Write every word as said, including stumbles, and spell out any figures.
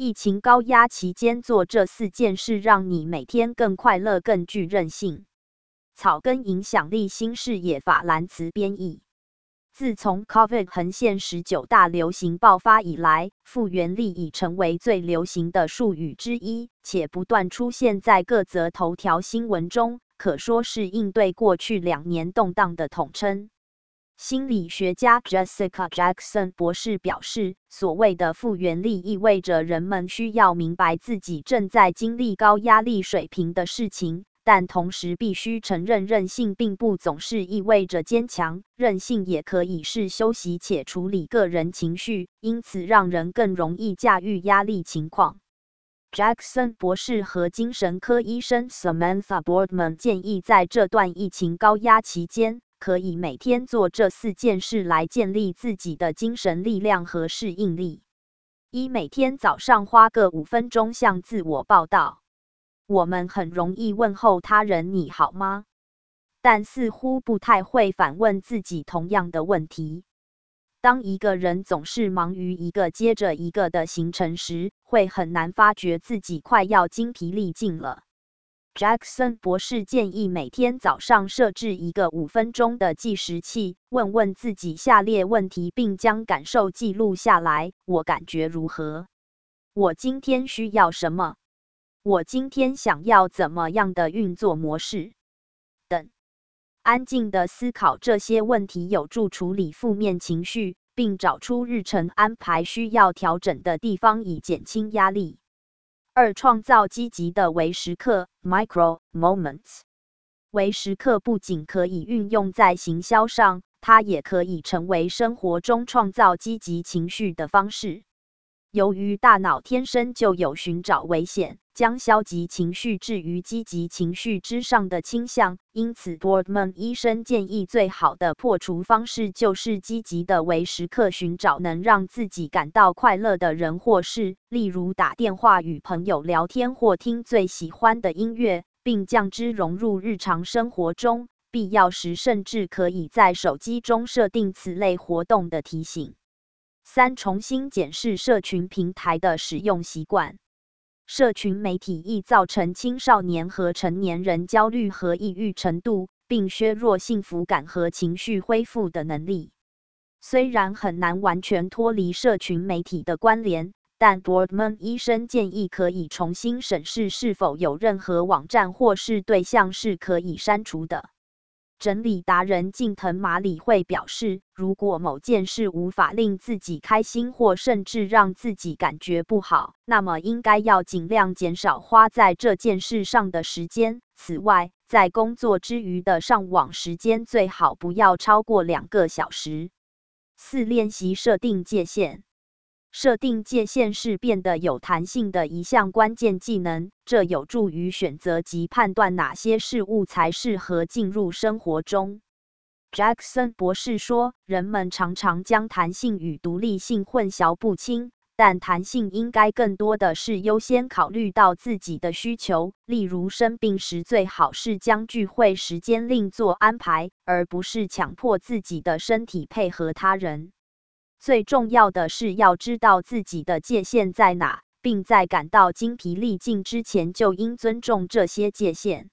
疫情高压期间做这四件事，让你每天更快乐、更具韧性。草根影响力新视野法兰茨编译。自从 COVID 横线十九大流行爆发以来，复原力已成为最流行的术语之一，且不断出现在各则头条新闻中，可说是应对过去两年动荡的统称。心理学家 Jessica Jackson 博士表示，所谓的复原力意味着人们需要明白自己正在经历高压力水平的事情，但同时必须承认韧性并不总是意味着坚强，韧性也可以是休息且处理个人情绪，因此让人更容易驾驭压力情况。Jackson 博士和精神科医生 Samantha Boardman 建议，在这段疫情高压期间，可以每天做这四件事来建立自己的精神力量和适应力。一、每天早上花个五分钟向自我报道。我们很容易问候他人你好吗？但似乎不太会反问自己同样的问题。当一个人总是忙于一个接着一个的行程时，会很难发觉自己快要精疲力尽了。Jackson 博士建议每天早上设置一个五分钟的计时器，问问自己下列问题，并将感受记录下来：我感觉如何？我今天需要什么？我今天想要怎么样的运作模式？等。安静地思考这些问题有助处理负面情绪，并找出日程安排需要调整的地方，以减轻压力。二、创造积极的微时刻 （micro moments）。微时刻不仅可以运用在行销上，它也可以成为生活中创造积极情绪的方式。由于大脑天生就有寻找危险、将消极情绪置于积极情绪之上的倾向，因此 Boardman 医生建议最好的破除方式就是积极的微时刻，寻找能让自己感到快乐的人或事，例如打电话与朋友聊天或听最喜欢的音乐，并将之融入日常生活中，必要时甚至可以在手机中设定此类活动的提醒。三、重新检视社群平台的使用习惯。社群媒体易造成青少年和成年人焦虑和抑郁程度，并削弱幸福感和情绪恢复的能力。虽然很难完全脱离社群媒体的关联，但 Boardman 医生建议可以重新审视是否有任何网站或是对象是可以删除的。整理达人近藤麻里会表示，如果某件事无法令自己开心或甚至让自己感觉不好，那么应该要尽量减少花在这件事上的时间。此外，在工作之余的上网时间最好不要超过两个小时。四、练习设定界限。设定界限是变得有弹性的一项关键技能，这有助于选择及判断哪些事物才适合进入生活中。Jackson 博士说，人们常常将弹性与独立性混淆不清，但弹性应该更多的是优先考虑到自己的需求，例如生病时最好是将聚会时间另做安排，而不是强迫自己的身体配合他人。最重要的是要知道自己的界限在哪，并在感到精疲力尽之前就应尊重这些界限。